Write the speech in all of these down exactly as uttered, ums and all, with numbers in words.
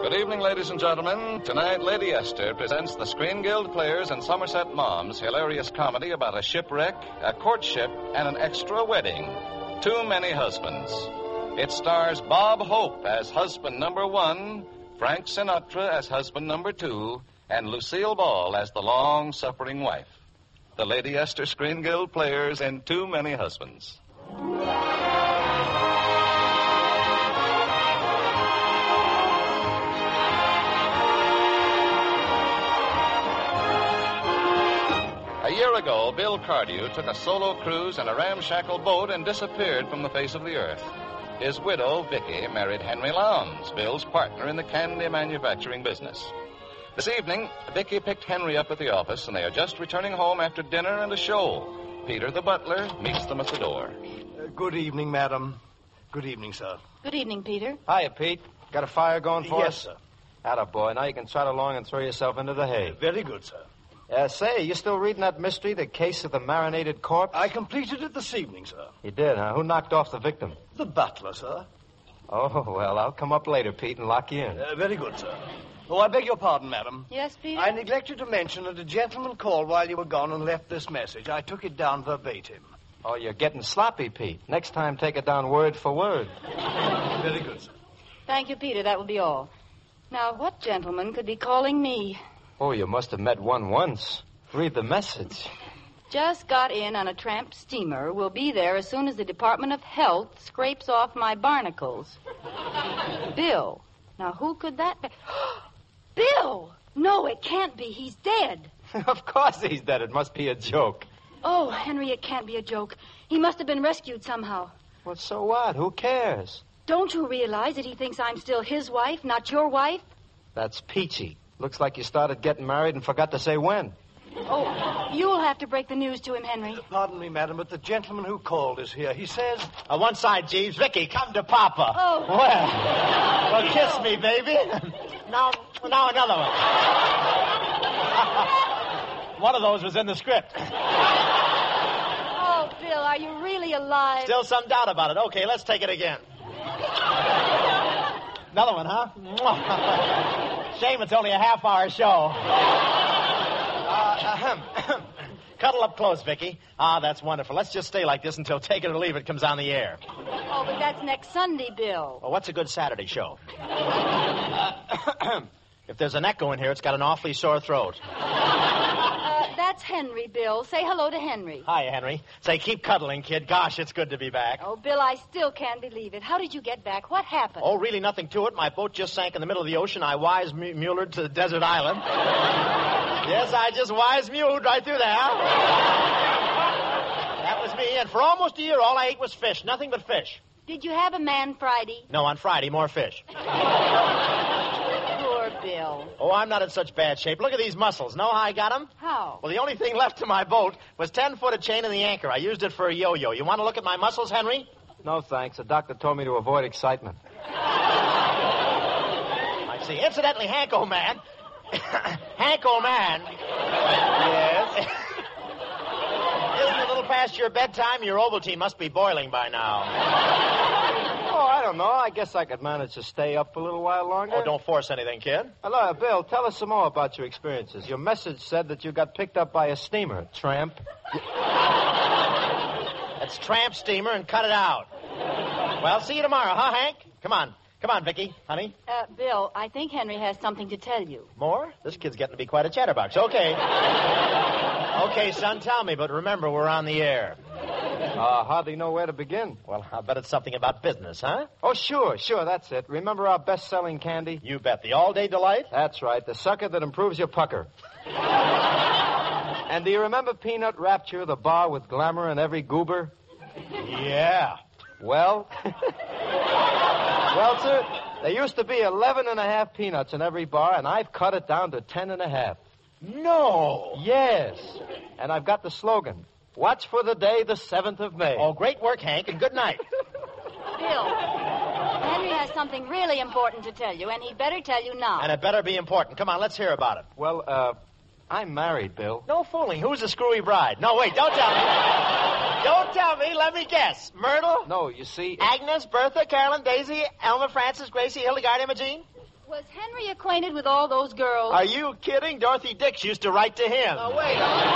Good evening, ladies and gentlemen. Tonight, Lady Esther presents the Screen Guild Players and Somerset Moms' hilarious comedy about a shipwreck, a courtship, and an extra wedding. Too Many Husbands. It stars Bob Hope as husband number one, Frank Sinatra as husband number two, and Lucille Ball as the long-suffering wife. The Lady Esther Screen Guild Players in Too Many Husbands. A year ago, Bill Cardew took a solo cruise in a ramshackle boat and disappeared from the face of the earth. His widow, Vicky, married Henry Lowndes, Bill's partner in the candy manufacturing business. This evening, Vicky picked Henry up at the office, and they are just returning home after dinner and a show. Peter, the butler, meets them at the door. Uh, good evening, madam. Good evening, sir. Good evening, Peter. Hiya, Pete. Got a fire going for yes, us? Yes, sir. Attaboy. Now you can trot along and throw yourself into the hay. Uh, very good, sir. Uh, say, you still reading that mystery, the case of the marinated corpse? I completed it this evening, sir. You did, huh? Who knocked off the victim? The butler, sir. Oh, well, I'll come up later, Pete, and lock you in. Uh, very good, sir. Oh, I beg your pardon, madam. Yes, Peter? I neglected to mention that a gentleman called while you were gone and left this message. I took it down verbatim. Oh, you're getting sloppy, Pete. Next time, take it down word for word. Very good, sir. Thank you, Peter. That will be all. Now, what gentleman could be calling me? Oh, you must have met one once. Read the message. Just got in on a tramp steamer. Will be there as soon as the Department of Health scrapes off my barnacles. Bill. Now, who could that be? Bill! No, it can't be. He's dead. Of course he's dead. It must be a joke. Oh, Henry, it can't be a joke. He must have been rescued somehow. Well, so what? Who cares? Don't you realize that he thinks I'm still his wife, not your wife? That's peachy. Looks like you started getting married and forgot to say when. Oh, you'll have to break the news to him, Henry. Uh, pardon me, madam, but the gentleman who called is here. He says... Uh, one side, Jeeves. Vicky, come to Papa. Oh. Well, well, kiss me, baby. Now, now another one. One of those was in the script. Oh, Bill, are you really alive? Still some doubt about it. Okay, let's take it again. Another one, huh? Shame it's only a half-hour show. Uh, Cuddle up close, Vicky. Ah, that's wonderful. Let's just stay like this until Take It or Leave It comes on the air. Oh, but that's next Sunday, Bill. Well, what's a good Saturday show? Uh, if there's an echo in here, it's got an awfully sore throat. Uh, that's Henry, Bill. Say hello to Henry. Hi, Henry. Say, keep cuddling, kid. Gosh, it's good to be back. Oh, Bill, I still can't believe it. How did you get back? What happened? Oh, really nothing to it. My boat just sank in the middle of the ocean. I wise mulered to the desert island. Yes, I just wise muled right through there. That was me, and for almost a year, all I ate was fish. Nothing but fish. Did you have a man Friday? No, on Friday, more fish. Poor Bill. Oh, I'm not in such bad shape. Look at these muscles. Know how I got them? How? Well, the only thing left to my boat was ten-foot chain in the anchor. I used it for a yo-yo. You want to look at my muscles, Henry? No, thanks. The doctor told me to avoid excitement. I see. Incidentally, Hank, old man. Hank, old man. Yes. Isn't it a little past your bedtime? Your Ovaltine must be boiling by now. Oh, I don't know. I guess I could manage to stay up a little while longer. Oh, don't force anything, kid. Hello, Bill. Tell us some more about your experiences. Your message said that you got picked up by a steamer. Tramp. That's tramp steamer and cut it out. Well, see you tomorrow, huh, Hank? Come on. Come on, Vicky, honey. Uh, Bill, I think Henry has something to tell you. More? This kid's getting to be quite a chatterbox. Okay. Okay, son, tell me, but remember, we're on the air. Uh, hardly know where to begin. Well, I bet it's something about business, huh? Oh, sure, sure, that's it. Remember our best-selling candy? You bet. The All-Day Delight? That's right, the sucker that improves your pucker. And do you remember Peanut Rapture, the bar with glamour and every goober? Yeah. Well... Well, sir, there used to be eleven and a half peanuts in every bar, and I've cut it down to ten and a half. No. Yes. And I've got the slogan, watch for the day, the seventh of May. Oh, great work, Hank, and good night. Bill, Henry has something really important to tell you, and he'd better tell you now. And it better be important. Come on, let's hear about it. Well, uh, I'm married, Bill. No fooling. Who's the screwy bride? No, wait, don't tell me. Don't tell me. Let me guess. Myrtle? No, you see... Agnes, Bertha, Carolyn, Daisy, Elma, Frances, Gracie, Hildegard, Imogene? Was Henry acquainted with all those girls? Are you kidding? Dorothy Dix used to write to him. Oh, wait.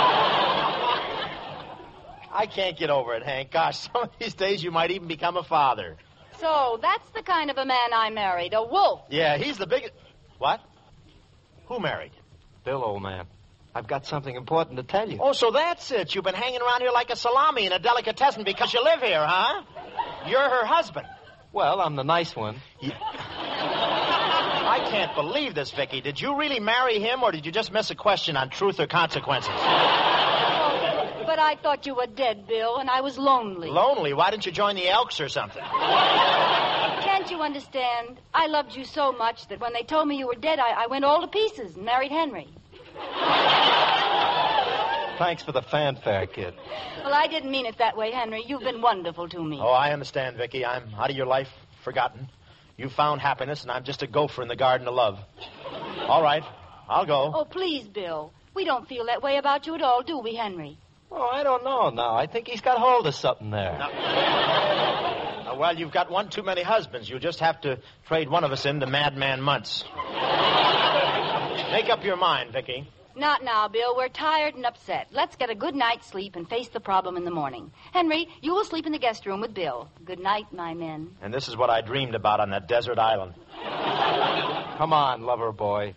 I can't get over it, Hank. Gosh, some of these days you might even become a father. So, that's the kind of a man I married, a wolf. Yeah, he's the biggest... What? Who married? Bill, old man, I've got something important to tell you. Oh, so that's it. You've been hanging around here like a salami in a delicatessen because you live here, huh? You're her husband. Well, I'm the nice one. Yeah. I can't believe this, Vicky. Did you really marry him, or did you just miss a question on truth or consequences? Oh, but I thought you were dead, Bill, and I was lonely. Lonely? Why didn't you join the Elks or something? Can't you understand? I loved you so much that when they told me you were dead, I, I went all to pieces and married Henry. Thanks for the fanfare, kid. Well, I didn't mean it that way, Henry. You've been wonderful to me. Oh, I understand, Vicky. I'm out of your life, forgotten. You found happiness, and I'm just a gopher in the garden of love. All right, I'll go. Oh, please, Bill. We don't feel that way about you at all, do we, Henry? Oh, I don't know now. I think he's got hold of something there. Now, now, well, you've got one too many husbands. You'll just have to trade one of us in to Madman Muntz. Make up your mind, Vicky. Not now, Bill. We're tired and upset. Let's get a good night's sleep and face the problem in the morning. Henry, you will sleep in the guest room with Bill. Good night, my men. And this is what I dreamed about on that desert island. Come on, lover boy.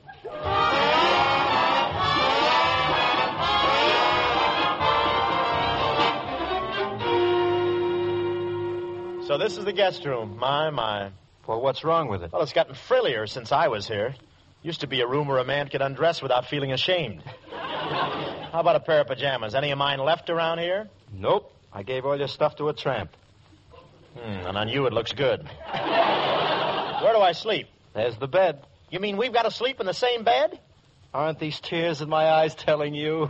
So this is the guest room. My, my. Well, what's wrong with it? Well, it's gotten frillier since I was here. Used to be a room where a man could undress without feeling ashamed. How about a pair of pajamas? Any of mine left around here? Nope. I gave all your stuff to a tramp. Hmm, and on you it looks good. Where do I sleep? There's the bed. You mean we've got to sleep in the same bed? Aren't these tears in my eyes telling you?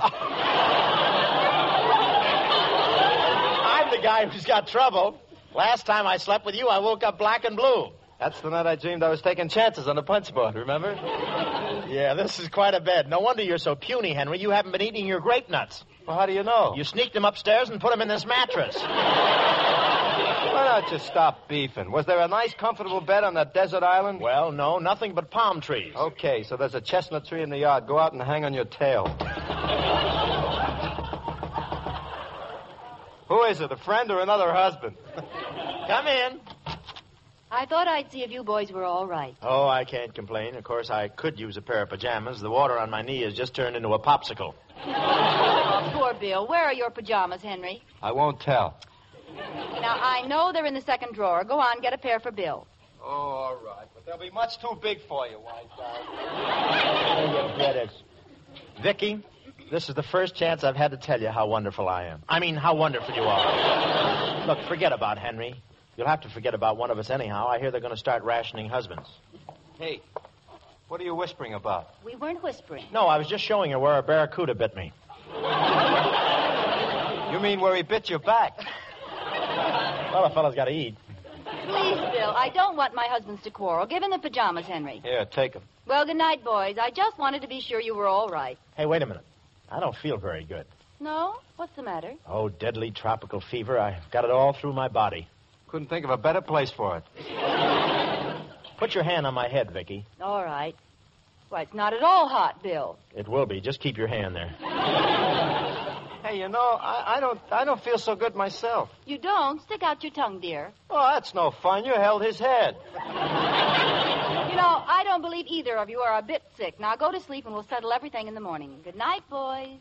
I'm the guy who's got trouble. Last time I slept with you, I woke up black and blue. That's the night I dreamed I was taking chances on the punch board, remember? Yeah, this is quite a bed. No wonder you're so puny, Henry. You haven't been eating your grape nuts. Well, how do you know? You sneaked them upstairs and put them in this mattress. Why not just stop beefing? Was there a nice, comfortable bed on that desert island? Well, no, nothing but palm trees. Okay, so there's a chestnut tree in the yard. Go out and hang on your tail. Who is it, a friend or another husband? Come in. I thought I'd see if you boys were all right. Oh, I can't complain. Of course, I could use a pair of pajamas. The water on my knee has just turned into a popsicle. Oh, poor Bill. Where are your pajamas, Henry? I won't tell. Now, I know they're in the second drawer. Go on, get a pair for Bill. Oh, all right. But they'll be much too big for you, white guy. Oh, you get it. Vicky, this is the first chance I've had to tell you how wonderful I am. I mean, how wonderful you are. Look, forget about Henry. You'll have to forget about one of us anyhow. I hear they're going to start rationing husbands. Hey, what are you whispering about? We weren't whispering. No, I was just showing her where a barracuda bit me. You mean where he bit your back? Well, a fellow's got to eat. Please, Bill, I don't want my husbands to quarrel. Give him the pajamas, Henry. Here, take them. Well, good night, boys. I just wanted to be sure you were all right. Hey, wait a minute. I don't feel very good. No? What's the matter? Oh, deadly tropical fever. I've got it all through my body. Couldn't think of a better place for it. Put your hand on my head, Vicky. All right. Why, it's not at all hot, Bill. It will be. Just keep your hand there. Hey, you know, I, I don't I don't feel so good myself. You don't? Stick out your tongue, dear. Oh, that's no fun. You held his head. You know, I don't believe either of you are a bit sick. Now go to sleep and we'll settle everything in the morning. Good night, boys.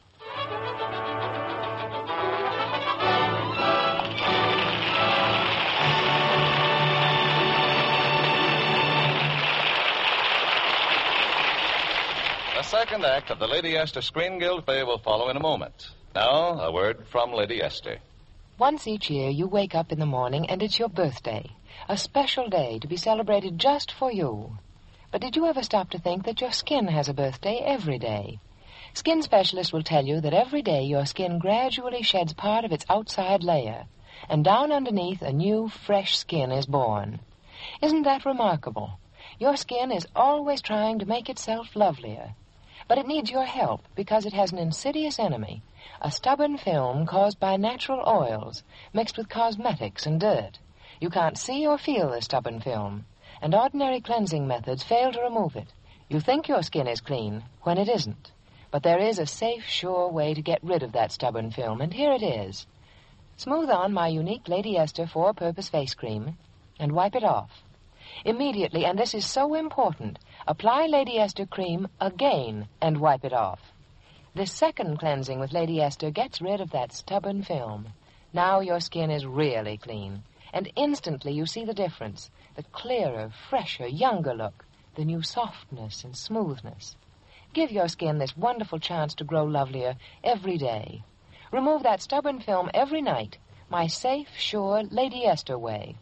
The second act of the Lady Esther Screen Guild play will follow in a moment. Now, a word from Lady Esther. Once each year, you wake up in the morning and it's your birthday. A special day to be celebrated just for you. But did you ever stop to think that your skin has a birthday every day? Skin specialists will tell you that every day your skin gradually sheds part of its outside layer, and down underneath a new, fresh skin is born. Isn't that remarkable? Your skin is always trying to make itself lovelier. But it needs your help because it has an insidious enemy, a stubborn film caused by natural oils mixed with cosmetics and dirt. You can't see or feel the stubborn film, and ordinary cleansing methods fail to remove it. You think your skin is clean when it isn't. But there is a safe, sure way to get rid of that stubborn film, and here it is. Smooth on my unique Lady Esther four-purpose face cream and wipe it off. Immediately, and this is so important, apply Lady Esther cream again and wipe it off. This second cleansing with Lady Esther gets rid of that stubborn film. Now your skin is really clean, and instantly you see the difference. The clearer, fresher, younger look, the new softness and smoothness. Give your skin this wonderful chance to grow lovelier every day. Remove that stubborn film every night, my safe, sure Lady Esther way.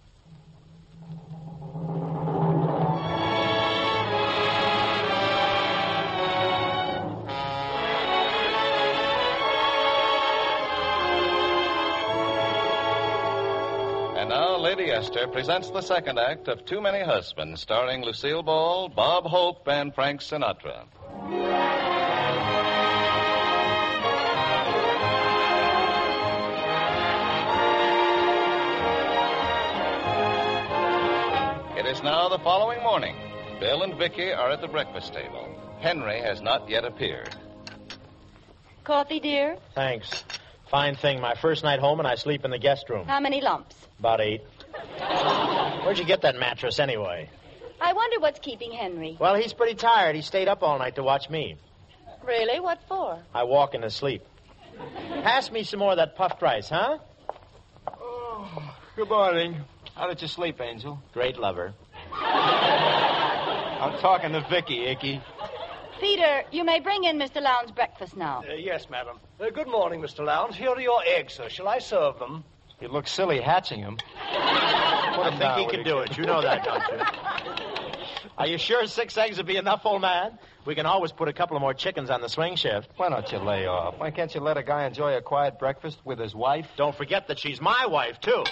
And now, Lady Esther presents the second act of Too Many Husbands, starring Lucille Ball, Bob Hope, and Frank Sinatra. It is now the following morning. Bill and Vicky are at the breakfast table. Henry has not yet appeared. Coffee, dear? Thanks. Fine thing. My first night home, and I sleep in the guest room. How many lumps? About eight. Where'd you get that mattress, anyway? I wonder what's keeping Henry. Well, he's pretty tired. He stayed up all night to watch me. Really? What for? I walk in his sleep. Pass me some more of that puffed rice, huh? Oh, good morning. How did you sleep, Angel? Great lover. I'm talking to Vicky, Icky. Peter, you may bring in Mister Lowndes' breakfast now. Uh, yes, madam. Uh, good morning, Mister Lowndes. Here are your eggs, sir. Shall I serve them? You look silly hatching him. I think down, he can do it. You know that, don't you? Are you sure six eggs would be enough, old man? We can always put a couple of more chickens on the swing shift. Why don't you lay off? Why can't you let a guy enjoy a quiet breakfast with his wife? Don't forget that she's my wife, too.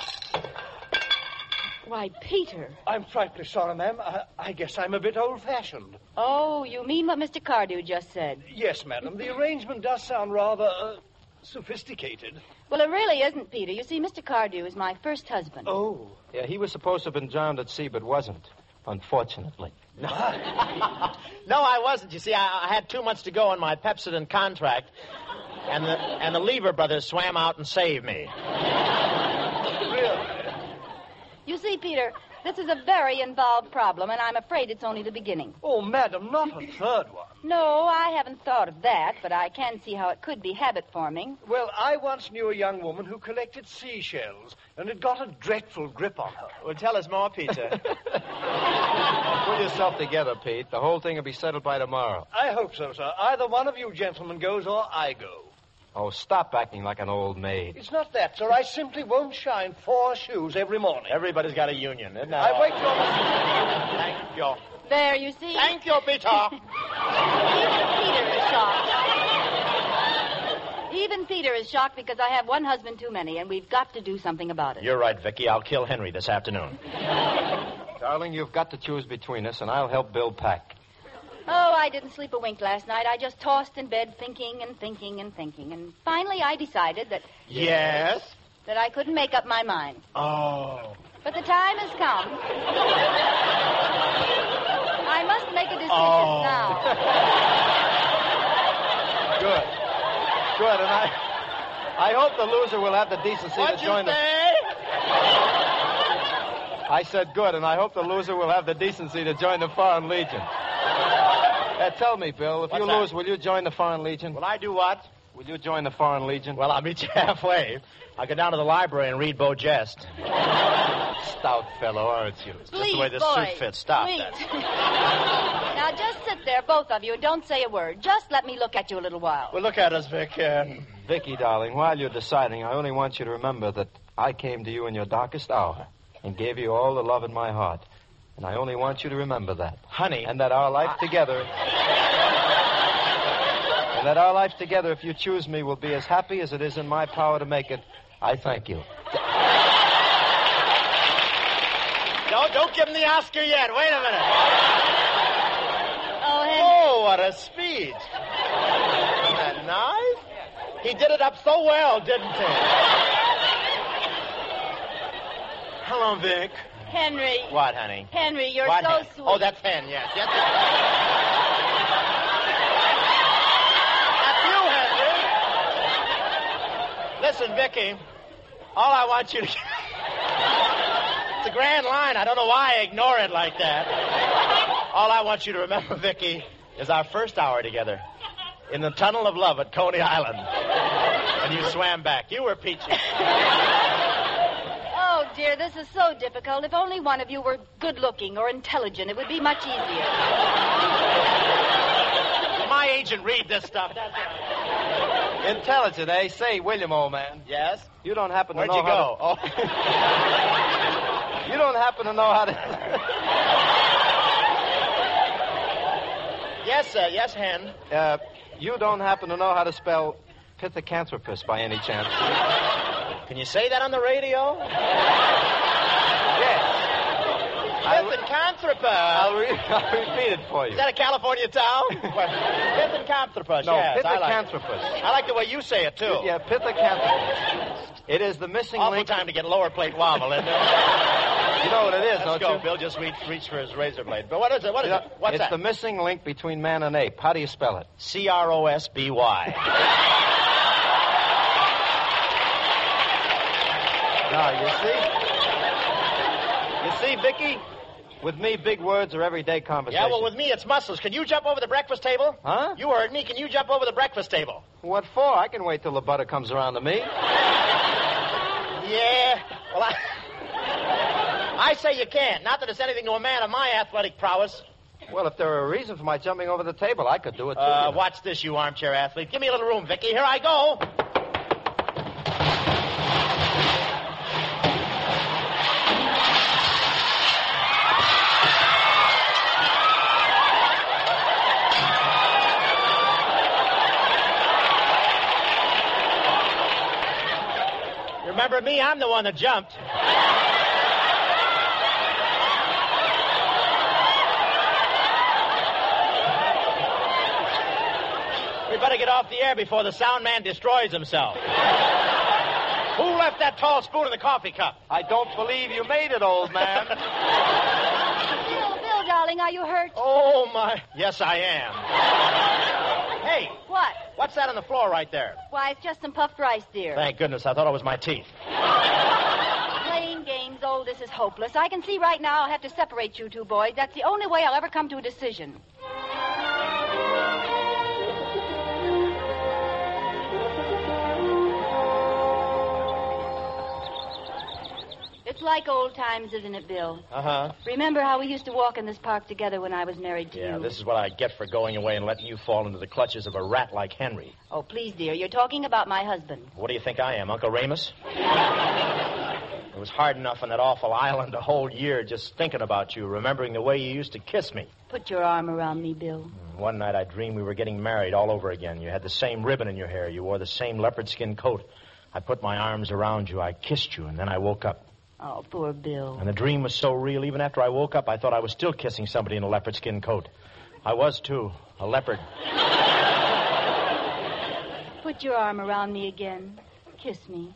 Why, Peter. I'm frightfully sorry, ma'am. I, I guess I'm a bit old-fashioned. Oh, you mean what Mister Cardew just said? Yes, madam. The arrangement does sound rather uh, sophisticated. Well, it really isn't, Peter. You see, Mister Cardew is my first husband. Oh. Yeah, he was supposed to have been drowned at sea, but wasn't, unfortunately. No, I wasn't. You see, I, I had two months to go on my Pepsodent contract, and the, and the Lever brothers swam out and saved me. Really? You see, Peter, this is a very involved problem, and I'm afraid it's only the beginning. Oh, madam, not a third one. No, I haven't thought of that, but I can see how it could be habit-forming. Well, I once knew a young woman who collected seashells, and it got a dreadful grip on her. Well, tell us more, Peter. Pull yourself together, Pete. The whole thing will be settled by tomorrow. I hope so, sir. Either one of you gentlemen goes or I go. Oh, stop acting like an old maid. It's not that, sir. I simply won't shine four shoes every morning. Everybody's got a union, isn't that? I wait till... Thank you. There, you see. Thank you, Peter. Even Peter is shocked. Even Peter is shocked because I have one husband too many, and we've got to do something about it. You're right, Vicky. I'll kill Henry this afternoon. Darling, you've got to choose between us, and I'll help Bill pack. Oh, I didn't sleep a wink last night. I just tossed in bed thinking and thinking and thinking. And finally I decided that... Yes? That I couldn't make up my mind. Oh. But the time has come. I must make a decision Oh. now. Good. Good, and I... I hope the loser will have the decency What'd to you join say? the... I said good, and I hope the loser will have the decency to join the Foreign Legion. Uh, tell me, Bill, if What's you that? lose, will you join the Foreign Legion? Will I do what? Will you join the Foreign Legion? Well, I'll meet you halfway. I'll go down to the library and read Beau Jest. Stout fellow, aren't you? Just Please, the way this boys, suit fits. Stop please. that. Now, just sit there, both of you, and don't say a word. Just let me look at you a little while. Well, look at us, Vic. Uh, Vicky, darling, while you're deciding, I only want you to remember that I came to you in your darkest hour and gave you all the love in my heart. And I only want you to remember that. honey. And that our life I... together... and that our life together, if you choose me, will be as happy as it is in my power to make it. I thank you. No, don't give him the Oscar yet. Wait a minute. Oh, Henry. Oh, what a speech. Isn't that nice? He did it up so well, didn't he? Hello, Vic. Henry. What, honey? Henry, you're What, so Hen? sweet. Oh, that's Hen, yes. yes. That's you, Henry. Listen, Vicky, all I want you to... It's a grand line. I don't know why I ignore it like that. All I want you to remember, Vicky, is our first hour together in the tunnel of love at Coney Island. And you swam back. You were peachy. Oh, dear, this is so difficult. If only one of you were good-looking or intelligent, it would be much easier. My agent read this stuff. That's right. Intelligent, eh? Say, William, old man. Yes? You don't happen to Where'd know you how go? to... Oh. You don't happen to know how to... Yes, sir. Yes, Hen. Uh, you don't happen to know how to spell pithecanthropus by any chance? Can you say that on the radio? Yes. Pithecanthropus. I'll, re- I'll repeat it for you. Is that a California town? Pithecanthropus, No, yes. I like, pithecanthropus. I like the way you say it, too. Yeah, pithecanthropus. It is the missing Awful link. time to get lower plate wobble, isn't it? You know what it is, Let's don't go. you? Bill just reach, reach for his razor blade. But what is it? What is You it? know, What's it's that? the missing link between man and ape. How do you spell it? C R O S B Y. Now, you see? You see, Vicky? With me, big words are everyday conversation. Yeah, well, with me, it's muscles. Can you jump over the breakfast table? Huh? You heard me. Can you jump over the breakfast table? What for? I can wait till the butter comes around to me. Yeah. Well, I... I say you can't. Not that it's anything to a man of my athletic prowess. Well, if there were a reason for my jumping over the table, I could do it, too. Uh, you know. watch this, you armchair athlete. Give me a little room, Vicky. Here I go. Remember me? I'm the one that jumped. We better get off the air before the sound man destroys himself. Who left that tall spoon in the coffee cup? I don't believe you made it, old man. Bill, Bill, darling, are you hurt? Oh, my. Yes, I am. Hey, What? what's that on the floor right there? Why, it's just some puffed rice, dear. Thank goodness. I thought it was my teeth. Playing games, oh, this is hopeless. I can see right now I'll have to separate you two boys. That's the only way I'll ever come to a decision. It's like old times, isn't it, Bill? Uh-huh. Remember how we used to walk in this park together when I was married to Yeah, you? this is what I get for going away and letting you fall into the clutches of a rat like Henry. Oh, please, dear, you're talking about my husband. What do you think I am, Uncle Remus? It was hard enough on that awful island a whole year just thinking about you, remembering the way you used to kiss me. Put your arm around me, Bill. One night I dreamed we were getting married all over again. You had the same ribbon in your hair. You wore the same leopard skin coat. I put my arms around you. I kissed you, and then I woke up. Oh, poor Bill. And the dream was so real, even after I woke up, I thought I was still kissing somebody in a leopard skin coat. I was, too. A leopard. Put your arm around me again. Kiss me.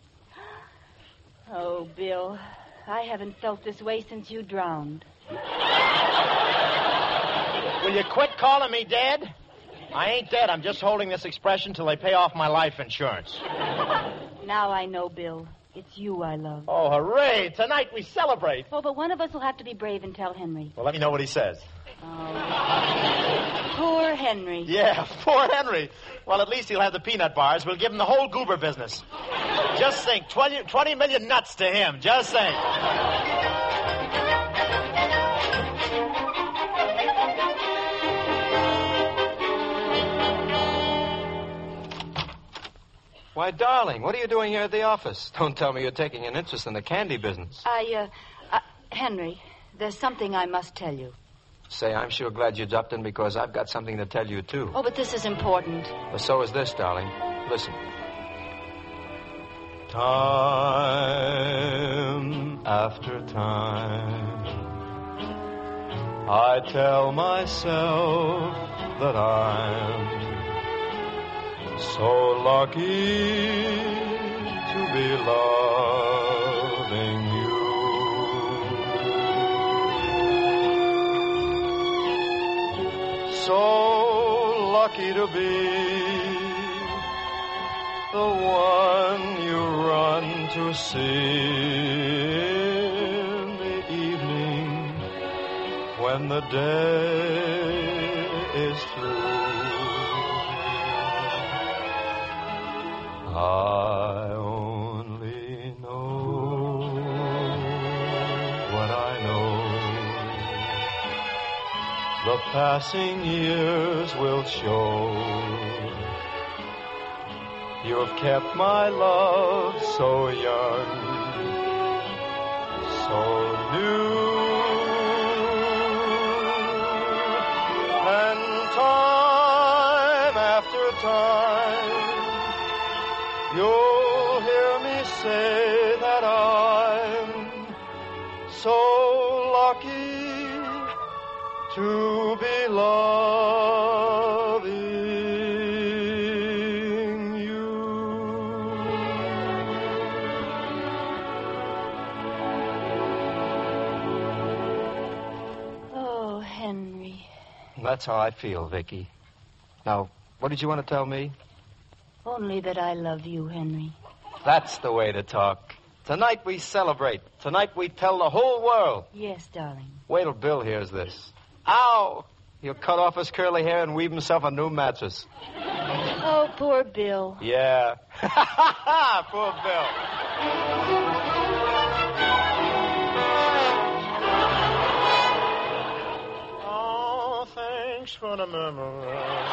Oh, Bill, I haven't felt this way since you drowned. Will you quit calling me dead? I ain't dead. I'm just holding this expression till they pay off my life insurance. Now I know, Bill. It's you I love. Oh, hooray. Tonight we celebrate. Oh, but one of us will have to be brave and tell Henry. Well, let me know what he says. Oh. Poor Henry. Yeah, poor Henry. Well, at least he'll have the peanut bars. We'll give him the whole goober business. Just think, twenty, twenty million nuts to him. Just think. Why, darling, what are you doing here at the office? Don't tell me you're taking an interest in the candy business. I, uh, uh, Henry, there's something I must tell you. Say, I'm sure glad you dropped in because I've got something to tell you, too. Oh, but this is important. Well, so is this, darling. Listen. Time after time, I tell myself that I'm so lucky to be loving you. so lucky to be the one you run to see in the evening when the day is through. I only know what I know. The passing years will show. You've kept my love so young, so new. And time after time, you'll hear me say that I'm so lucky to be loving you. Oh, Henry. That's how I feel, Vicky. Now, what did you want to tell me? Only that I love you, Henry. That's the way to talk. Tonight we celebrate. Tonight we tell the whole world. Yes, darling. Wait till Bill hears this. Ow! He'll cut off his curly hair and weave himself a new mattress. Oh, poor Bill. Yeah. Poor Bill. Oh, thanks for the memory.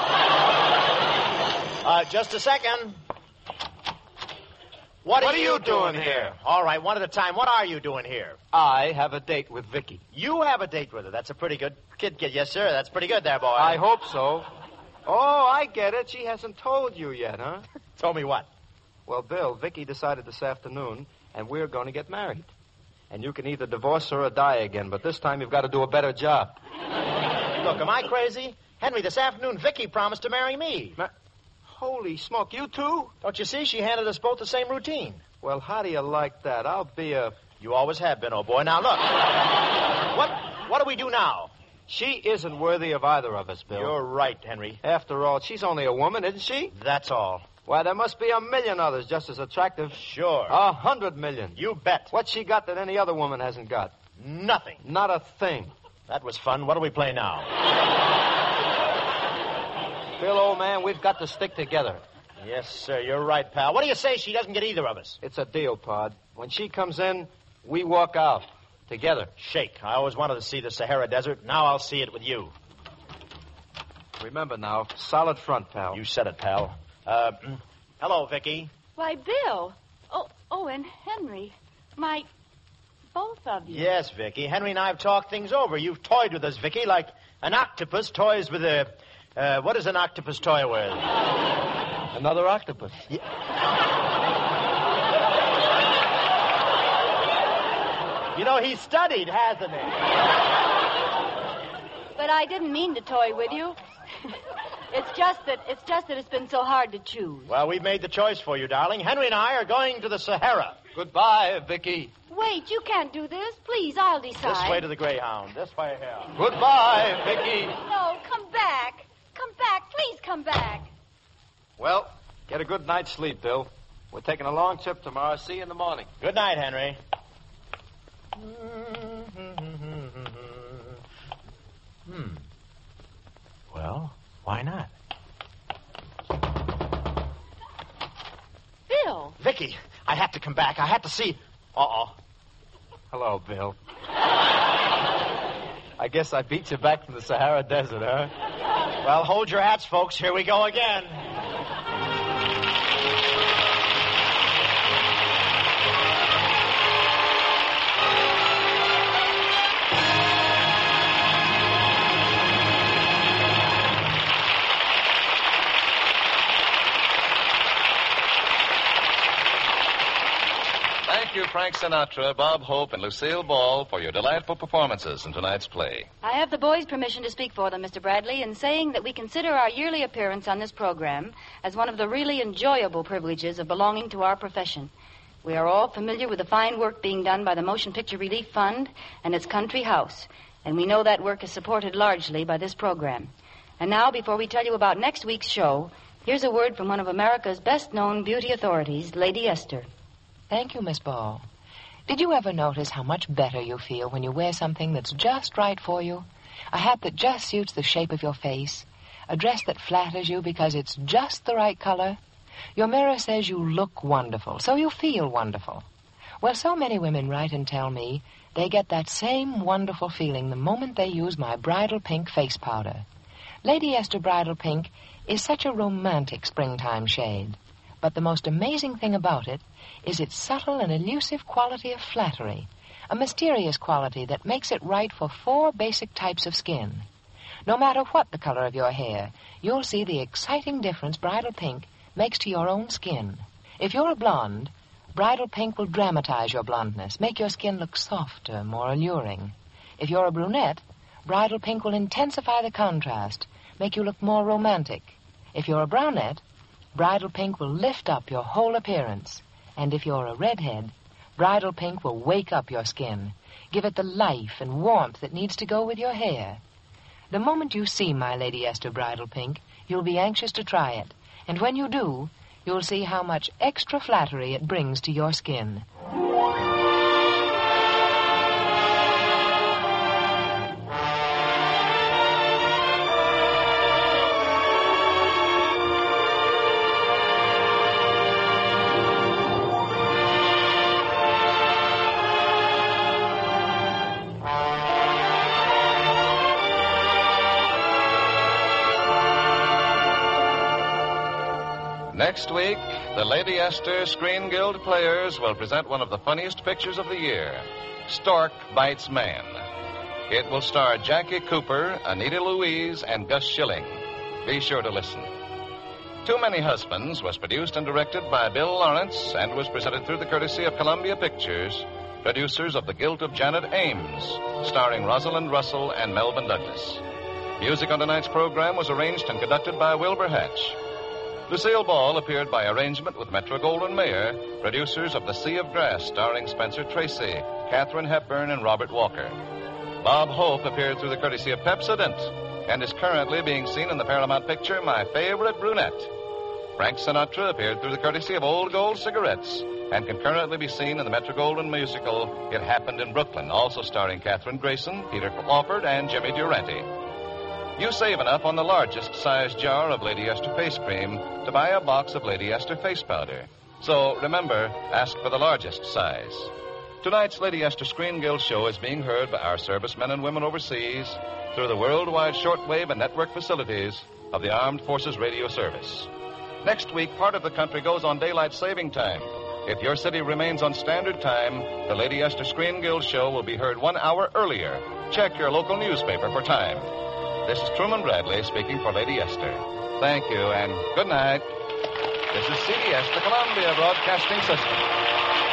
Uh, just a second. What, What are, are you you doing, doing here? here? All right, one at a time. What are you doing here? I have a date with Vicky. You have a date with her. That's a pretty good kid. kid. Yes, sir. That's pretty good there, boy. I hope so. Oh, I get it. She hasn't told you yet, huh? Told me what? Well, Bill, Vicky decided this afternoon, and we're going to get married. And you can either divorce her or die again, but this time you've got to do a better job. Look, am I crazy? Henry, this afternoon, Vicky promised to marry me. Ma- Holy smoke, you too? Don't you see? She handed us both the same routine. Well, how do you like that? I'll be a... You always have been, old boy. Now, look. what What do we do now? She isn't worthy of either of us, Bill. You're right, Henry. After all, she's only a woman, isn't she? That's all. Why, there must be a million others just as attractive. Sure. A hundred million. You bet. What's she got that any other woman hasn't got? Nothing. Not a thing. That was fun. What do we play now? Bill, old man, we've got to stick together. Yes, sir. You're right, pal. What do you say she doesn't get either of us? It's a deal, Pod. When she comes in, we walk out. Together. Shake. I always wanted to see the Sahara Desert. Now I'll see it with you. Remember now, solid front, pal. You said it, pal. Uh, hello, Vicky. Why, Bill. Oh, oh, and Henry. My... Both of you. Yes, Vicky. Henry and I have talked things over. You've toyed with us, Vicky, like an octopus toys with a... Uh, what does an octopus toy with? Another octopus. Yeah. You know, he's studied, hasn't he? But I didn't mean to toy with you. It's just that it's just that it's been so hard to choose. Well, we've made the choice for you, darling. Henry and I are going to the Sahara. Goodbye, Vicky. Wait, you can't do this. Please, I'll decide. This way to the Greyhound. This way here. Goodbye, Vicky. No, come back. Come back. Please come back. Well, get a good night's sleep, Bill. We're taking a long trip tomorrow. See you in the morning. Good night, Henry. Hmm. Well, why not? Bill. Vicky, I have to come back. I have to see... Uh-oh. Hello, Bill. I guess I beat you back from the Sahara Desert, huh? Well, hold your hats, folks. Here we go again. Thank you, Frank Sinatra, Bob Hope, and Lucille Ball for your delightful performances in tonight's play. I have the boys' permission to speak for them, Mister Bradley, in saying that we consider our yearly appearance on this program as one of the really enjoyable privileges of belonging to our profession. We are all familiar with the fine work being done by the Motion Picture Relief Fund and its country house, and we know that work is supported largely by this program. And now, before we tell you about next week's show, here's a word from one of America's best-known beauty authorities, Lady Esther. Thank you, Miss Ball. Did you ever notice how much better you feel when you wear something that's just right for you? A hat that just suits the shape of your face? A dress that flatters you because it's just the right color? Your mirror says you look wonderful, so you feel wonderful. Well, so many women write and tell me they get that same wonderful feeling the moment they use my Bridal Pink face powder. Lady Esther Bridal Pink is such a romantic springtime shade. But the most amazing thing about it is its subtle and elusive quality of flattery, a mysterious quality that makes it right for four basic types of skin. No matter what the color of your hair, you'll see the exciting difference Bridal Pink makes to your own skin. If you're a blonde, Bridal Pink will dramatize your blondness, make your skin look softer, more alluring. If you're a brunette, Bridal Pink will intensify the contrast, make you look more romantic. If you're a brunette, Bridal Pink will lift up your whole appearance. And if you're a redhead, Bridal Pink will wake up your skin, give it the life and warmth that needs to go with your hair. The moment you see my Lady Esther Bridal Pink, you'll be anxious to try it. And when you do, you'll see how much extra flattery it brings to your skin. Next week, the Lady Esther Screen Guild Players will present one of the funniest pictures of the year, Stork Bites Man. It will star Jackie Cooper, Anita Louise, and Gus Schilling. Be sure to listen. Too Many Husbands was produced and directed by Bill Lawrence and was presented through the courtesy of Columbia Pictures, producers of The Guilt of Janet Ames, starring Rosalind Russell and Melvin Douglas. Music on tonight's program was arranged and conducted by Wilbur Hatch. Lucille Ball appeared by arrangement with Metro-Goldwyn-Mayer, producers of The Sea of Grass, starring Spencer Tracy, Katharine Hepburn, and Robert Walker. Bob Hope appeared through the courtesy of Pepsodent and is currently being seen in the Paramount picture My Favorite Brunette. Frank Sinatra appeared through the courtesy of Old Gold Cigarettes and can currently be seen in the Metro-Goldwyn musical It Happened in Brooklyn, also starring Katherine Grayson, Peter Lawford, and Jimmy Durante. You save enough on the largest size jar of Lady Esther face cream to buy a box of Lady Esther face powder. So remember, ask for the largest size. Tonight's Lady Esther Screen Guild show is being heard by our servicemen and women overseas through the worldwide shortwave and network facilities of the Armed Forces Radio Service. Next week, part of the country goes on daylight saving time. If your city remains on standard time, the Lady Esther Screen Guild show will be heard one hour earlier. Check your local newspaper for time. This is Truman Bradley speaking for Lady Esther. Thank you and good night. This is C B S, the Columbia Broadcasting System.